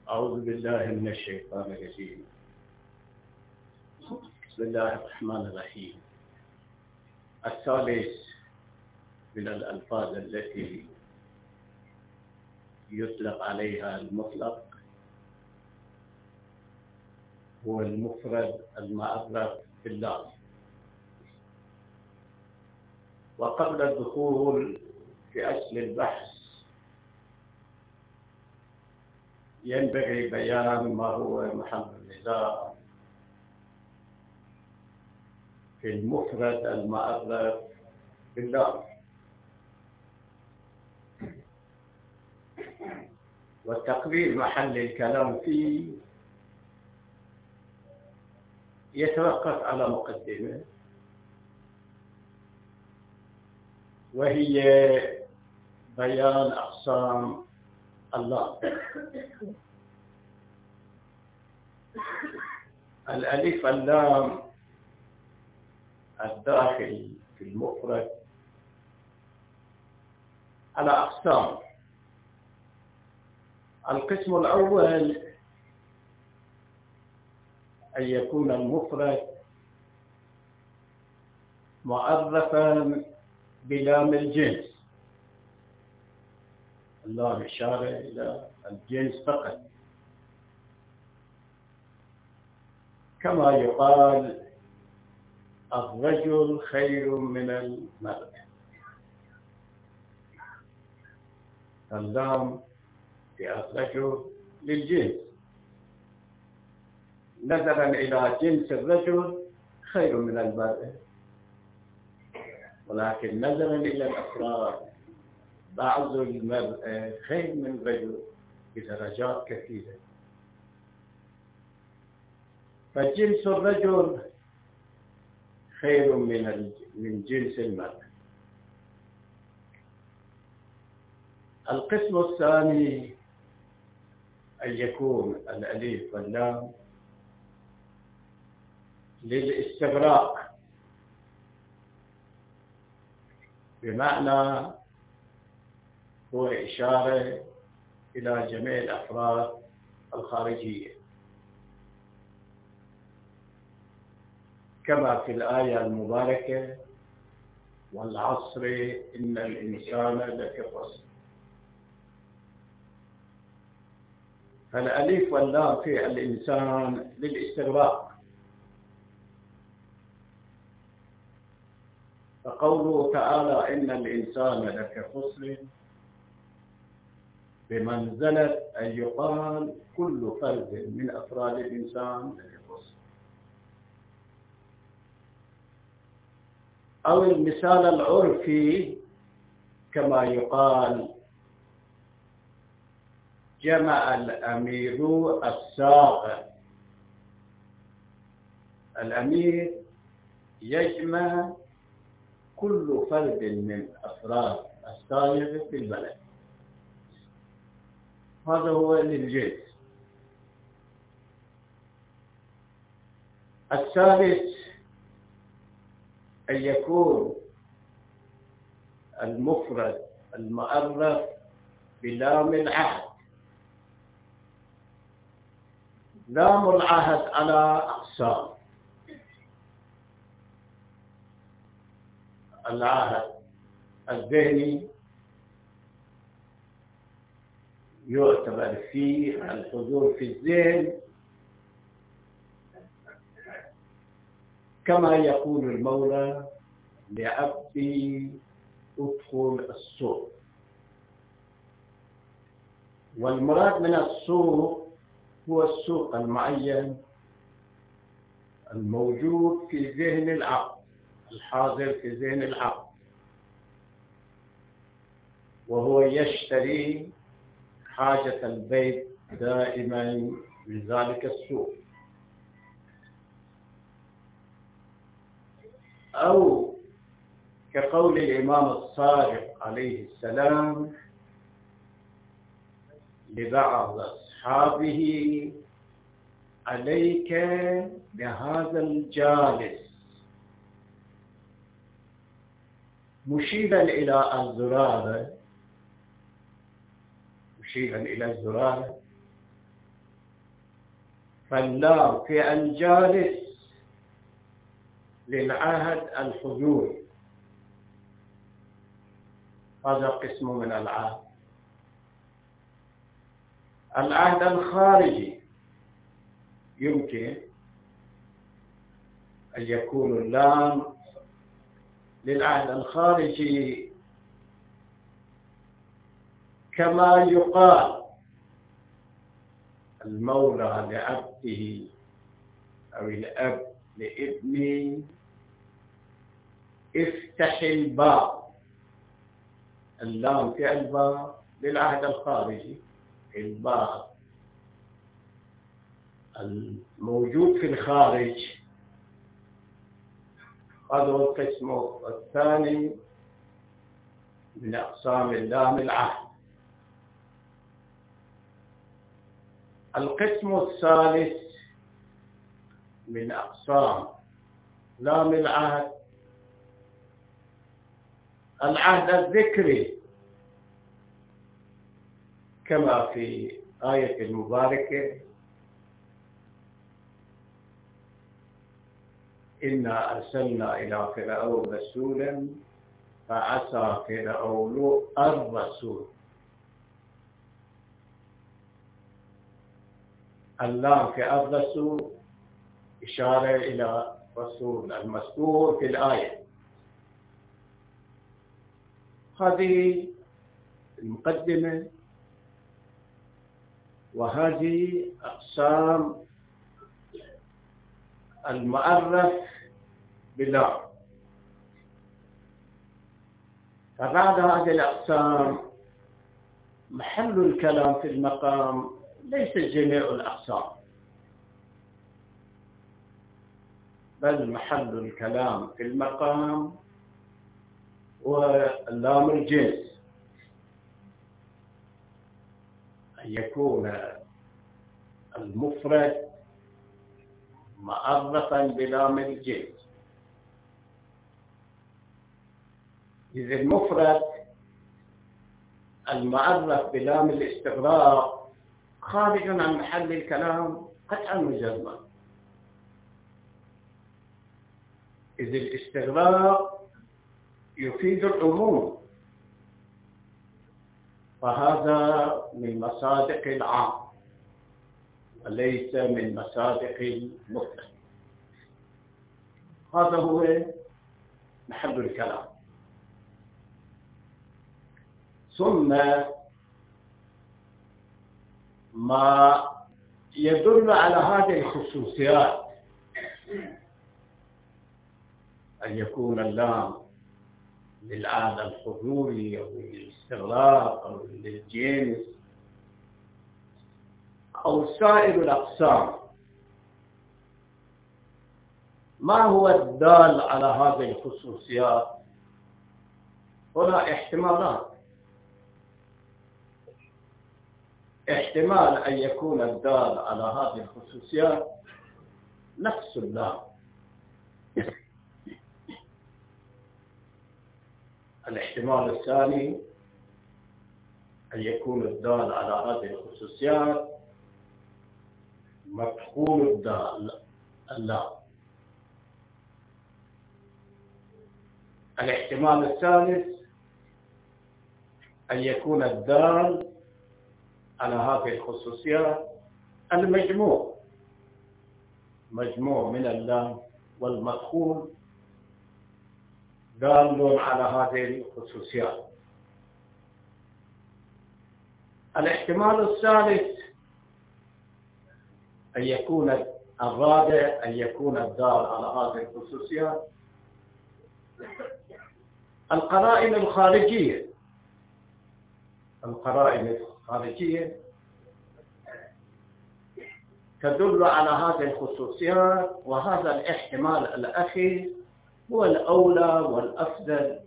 أعوذ بالله من الشيطان الرجيم. بسم الله الرحمن الرحيم. الثالث من الألفاظ التي يطلق عليها المطلق هو المفرد المعرف باللام. وقبل الدخول في أصل البحث ينبغي بيان ما هو محل النزاع في المفرد المعرف باللام. وتقرير محل الكلام فيه يتوقف على مقدمة، وهي بيان أقسام اللام. الألف اللام الداخل في المفرد على أقسام. القسم الأول أن يكون المفرد معرفا بلام الجنس. اللام إشارة إلى الجنس فقط، كما يقال الرجل خير من المرأة. اللام في الرجل للجنس، نظرا إلى جنس الرجل خير من المرأة، ولكن نظرا إلى الأفراد بعض المرأة خير من الرجل بدرجات كثيرة. فجنس الرجل خير من جنس المرأة. القسم الثاني أن يكون الألف واللام للاستغراق، بمعنى هو إشارة إلى جميع الأفراد الخارجية، كما في الآية المباركة والعصر إن الإنسان لفي خسر. فالألف واللام في الإنسان للاستغراق. فقوله تعالى إن الإنسان لفي خسر بمنزلة أن يقال كل فرد من أفراد الإنسان لفي خسر. أو المثال العرفي كما يقال جمع الأمير الساق. الأمير يجمع كل فرد من أفراد السائق في البلد. هذا هو للجنس. الثالث أن يكون المفرد المعرف بلام العهد. لام العهد على أقسام. العهد الذهني يعتبر فيه الحضور في الذهن، كما يقول المولى لعبدي ادخل السوق. والمراد من السوق هو السوق المعين الموجود في ذهن العبد، الحاضر في ذهن العبد، وهو يشتري حاجة البيت دائما من ذلك السوق. أو كقول الإمام الصادق عليه السلام لبعض أصحابه عليك بهذا الجالس، مشيرا إلى الزرارة، فاللام في الجالس للعهد الحضوري، هذا قسم من العهد. العهد الخارجي يمكن أن يكون اللام للعهد الخارجي، كما يقال المولى لعبده أو الأب لابنه افتح الباب. اللام في الباب للعهد الخارجي، الباب الموجود في الخارج. هذا هو القسم الثاني من أقسام اللام العهد. القسم الثالث من أقسام لام العهد العهد الذكري، كما في آية المباركة: إنا أرسلنا إلى فرعون رسولا فعصى فرعون الرسول. اللام في الرسول إشارة إلى رسول المذكور في الآية. هذه المقدمة، وهذه أقسام المؤرف باللام. فبعد هذه الأقسام محل الكلام في المقام ليس جميع الأقسام، بل محل الكلام في المقام واللام الجنس، أن يكون المفرد معرفا بلام الجنس. إذا المفرد المعرف بلام الاستغراق خارج عن محل الكلام قطعا وجزما. إذ الاستغراق يفيد العموم، فهذا من مصادق العام وليس من مصادق المفرد. هذا هو محل الكلام. ثم ما يدل على هذه الخصوصيات، أن يكون اللام للعهد الحضوري أو للاستغراق أو للجنس أو سائر الأقسام. ما هو الدال على هذه الخصوصيات؟ هنا احتمالات. احتمال أن يكون الدال على هذه الخصوصيات نفس اللام. الاحتمال الثاني أن يكون الدال على هذه الخصوصيات مفعول الدال اللام. الاحتمال الثالث أن يكون الدال على هذه الخصوصيات المجموع، مجموع من اللام والمفعول دال على هذه الخصوصيات. الاحتمال الثالث أن يكون الرابع أن يكون الدال على هذه الخصوصيات القرائن الخارجية. القرائن الخارجية تدل على هذه الخصوصيات، وهذا الاحتمال الأخير هو الأولى والأفضل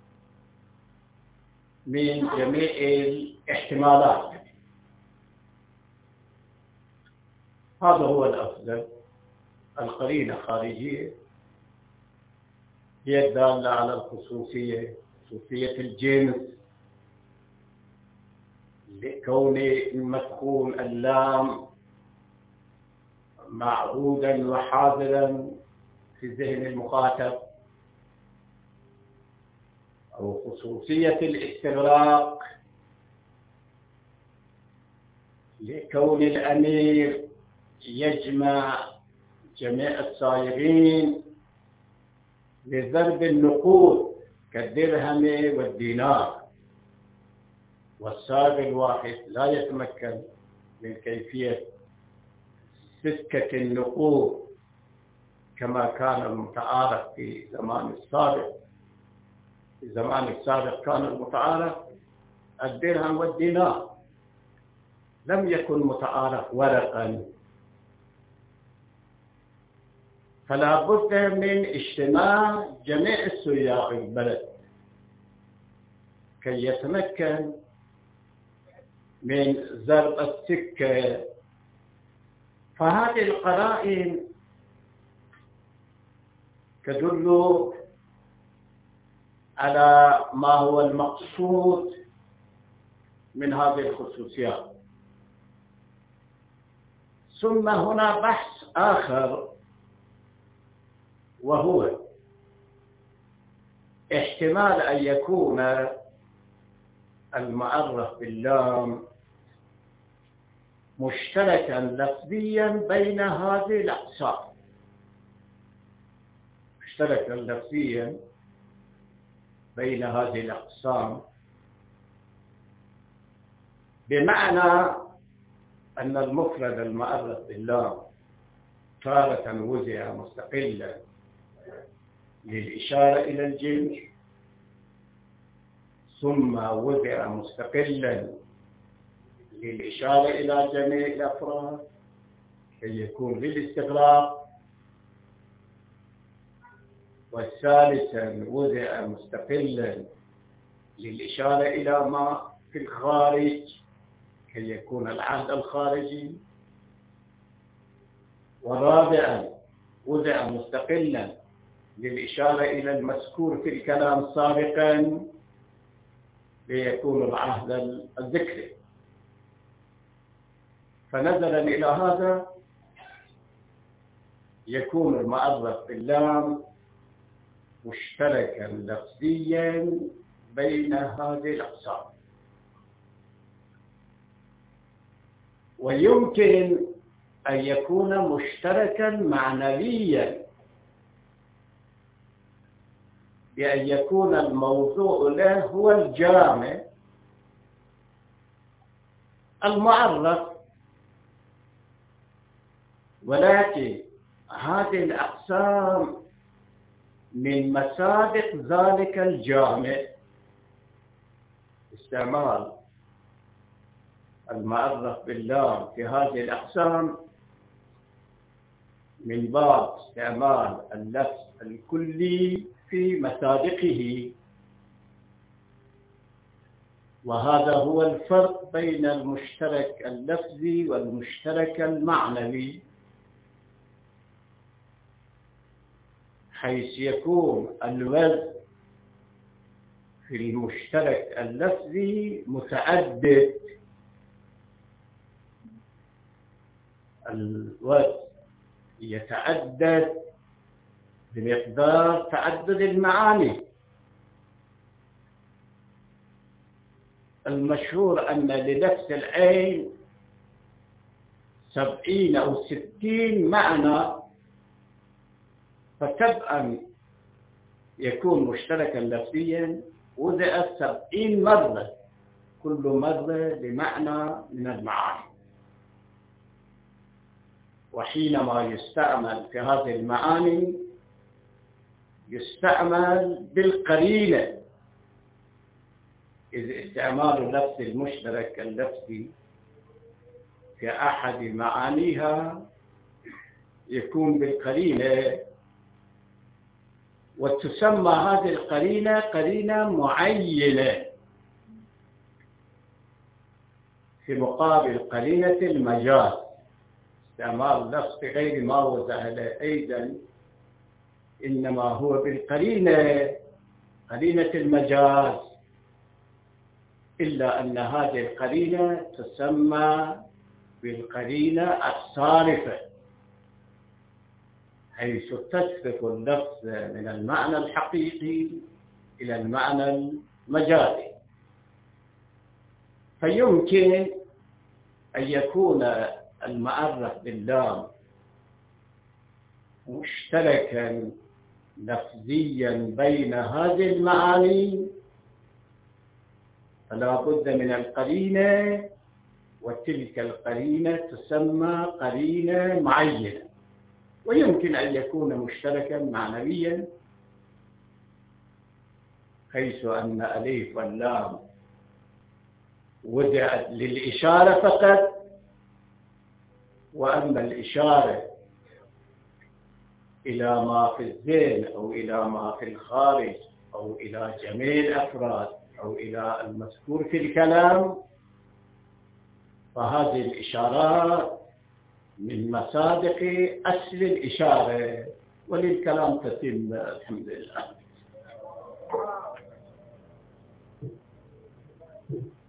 من جميع الاحتمالات. هذا هو الأفضل. القرينة الخارجية هي الدالة على الخصوصية، خصوصية الجنس، لكون المفعول اللام معهودا وحاضرا في ذهن المخاطب، أو خصوصية الاستغراق لكون الأمير يجمع جميع الصائغين لضرب النقود كالدرهم والدينار، والصائغ الواحد لا يتمكن من كيفية سكة النقود كما كان المتعارف في زمان السابق. في الزمان السابق كان المتعارف الدرهم والدينار، لم يكن متعارف ورقا، فلا بد من اجتماع جميع السياح البلد كي يتمكن من ضرب السكة. فهذه القرائن تدل على ما هو المقصود من هذه الخصوصيات. ثم هنا بحث آخر، وهو احتمال أن يكون المعرف باللام مشتركا لفظيا بين هذه الأقسام، مشتركا لفظيا بين هذه الأقسام، بمعنى أن المفرد المعرف باللام تارة وضع مستقلا للإشارة إلى الجنس، ثم وضع مستقلا للإشارة إلى جميع الأفراد كي يكون للاستغراق، والثالثا وضع مستقلا للإشارة إلى ما في الخارج كي يكون العهد الخارجي، ورابعا وضع مستقلا للإشارة إلى المذكور في الكلام سابقا ليكون العهد الذكري. فنظرا إلى هذا يكون المعرف باللام مشتركا لفظيا بين هذه الأقسام، ويمكن أن يكون مشتركا معنويا بأن يكون الموضوع له هو الجامع المعرف، ولكن هذه الأقسام من مسابق ذلك الجامع. استعمال المعرف باللام في هذه الأقسام من باب استعمال اللفظ الكلي في مسابقه، وهذا هو الفرق بين المشترك اللفظي والمشترك المعنوي، حيث يكون الوزن في المشترك اللفظي متعدد، الوزن يتعدد بمقدار تعدد المعاني. المشهور أن لنفس العين 70 أو 60 معنى، فطبعا يكون مشتركا لفظيا وضع 70 مرة، كل مرة بمعنى من المعاني. وحينما يستعمل في هذه المعاني يستعمل بالقرينة، إذ استعمال اللفظ المشترك اللفظي في أحد معانيها يكون بالقرينة، وتسمى هذه القرينة قرينة معينة في مقابل قرينة المجاز. استعمال اللفظ غير ما وضع له أيضا إنما هو بالقرينة، قرينة المجاز، إلا أن هذه القرينة تسمى بالقرينة الصارفة، حيث تصرف اللفظ من المعنى الحقيقي إلى المعنى المجازي. فيمكن أن يكون المعرف باللام مشتركا لفظيا بين هذه المعاني، فلا بد من القرينة، وتلك القرينة تسمى قرينة معينة. ويمكن أن يكون مشتركا معنويا، حيث أن ألف واللام وضعت للإشارة فقط، وأما الإشارة إلى ما في الذهن أو إلى ما في الخارج أو إلى جميع الأفراد أو إلى المذكور في الكلام، فهذه الإشارات من مصادق أصل الإشارة، وللكلام تتم الحمد لله.